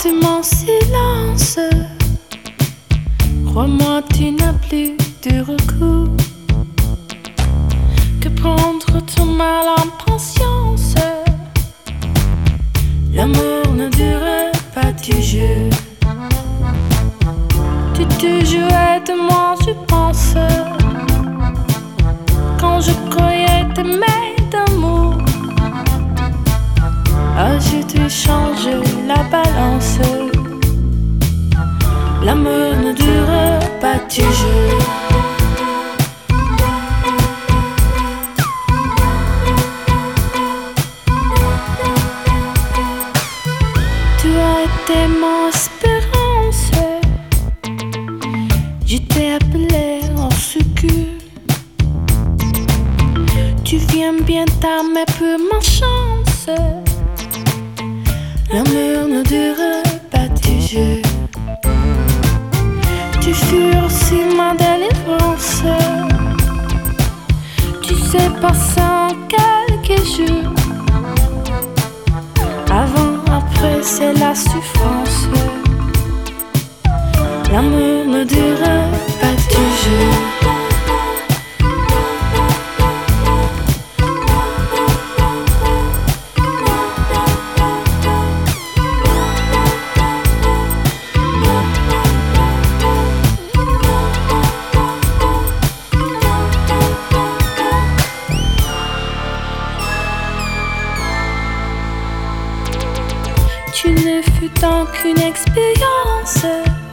de mon silence. Crois-moi, tu n'as plus de recours que prendre ton mal en patience. L'amour ne dure pas toujours. Tu te jouais de moi, je pense, quand je croyais t'aimer d'amour. Ah, je te change la balance. L'amour ne dure pas toujours. Tu as été mon espérance. Je t'ai appelé au secours. Tu viens bien tard, mais pour ma chance, l'amour ne dure pas toujours. Tu fus aussi ma délivrance. Tu sais passer en quelques jours. Avant, après, c'est la souffrance. L'amour ne dure pas toujours. Tu ne fus donc qu'une expérience.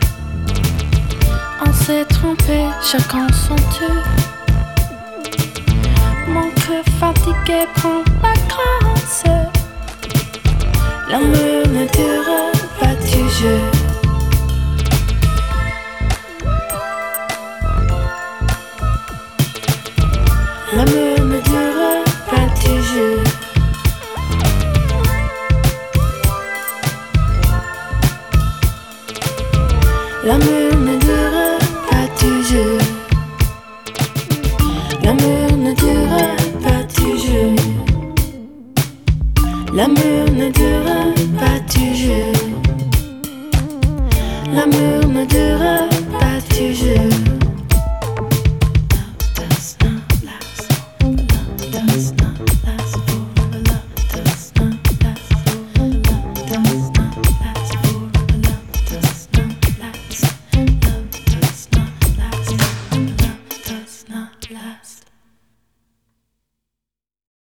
On s'est trompé, chacun son tour. Mon cœur fatigué prend vacances. L'amour ne dure pas toujours.